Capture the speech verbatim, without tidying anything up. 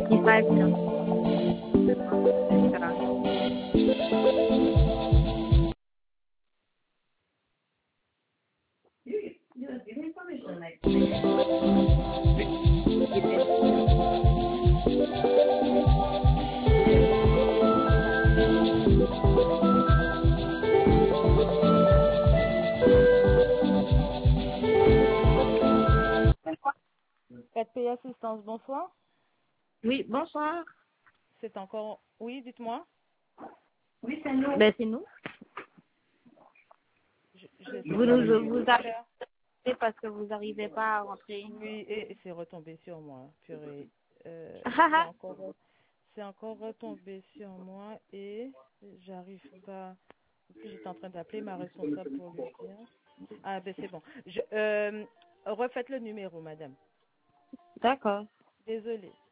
c'est pas évident. quatre P Assistance, bonsoir. Oui, bonsoir. C'est encore... Oui, dites-moi. Oui, c'est nous. Ben, c'est nous. Je, je sais Vous pas nous ce que vous je peux appelez faire. parce que vous n'arrivez pas à rentrer. Oui, et, et c'est retombé sur moi, purée. Euh, Ah, c'est ah. encore, c'est encore retombé sur moi et j'arrive pas... Parce que j'étais en train d'appeler ma responsable pour lui dire. Ah, ben c'est bon. Je, euh, refaites le numéro, madame. D'accord. Désolée.